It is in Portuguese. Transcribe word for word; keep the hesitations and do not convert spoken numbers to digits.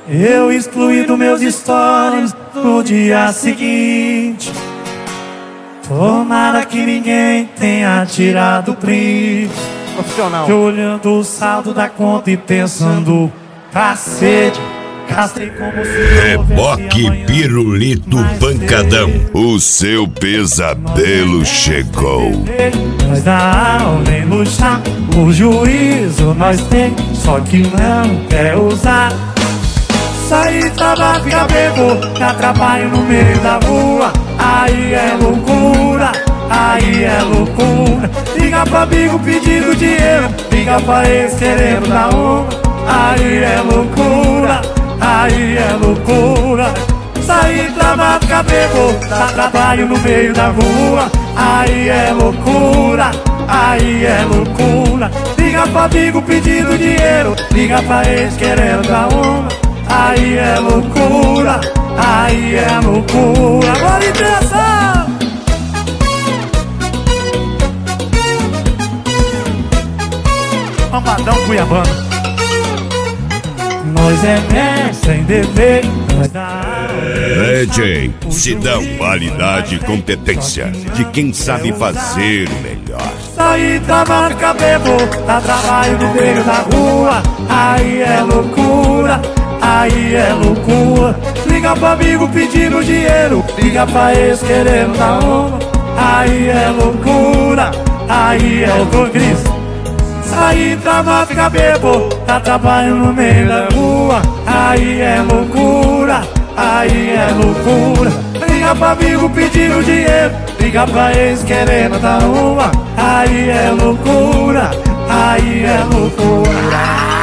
Eu excluí dos meus stories no dia seguinte. Tomara que ninguém tenha tirado o print. Profissional. Eu olhando o saldo da conta e pensando, cacete, gastei como se Reboque Pirulito Pancadão, o seu pesadelo chegou. Nós dá aula em luxar, o juízo nós tem, só que não quer usar. Sair, trabalhar, ficar bebo, dá trabalho no meio da rua. Aí é loucura, aí é loucura. Liga pra amigo pedindo dinheiro, liga pra ex querendo dar uma. Aí é loucura, aí é loucura. Sair, trabalhar, ficar bebo, dá trabalho no meio da rua. Aí é loucura, aí é loucura. Liga pra amigo pedindo dinheiro, liga pra ex querendo dar uma. Aí é loucura, aí é loucura. Bora intenção! Amadão Cuiabano. Nós é mestre sem dever, nós dá. É, Jay, Sidão, qualidade e competência de quem sabe fazer o melhor. Sair, trabalhar, cabelo, dá trabalho no meio da rua. Aí é loucura, aí é loucura. Liga pra amigo pedindo dinheiro, liga pra ex querendo dar uma. Aí é loucura, aí é loucura. Sair, trabalhar, ficar bebo, dá trabalho no meio da rua. Aí é loucura, aí é loucura. Liga pra amigo pedindo dinheiro, liga pra ex querendo dar uma. Aí é loucura, aí é loucura.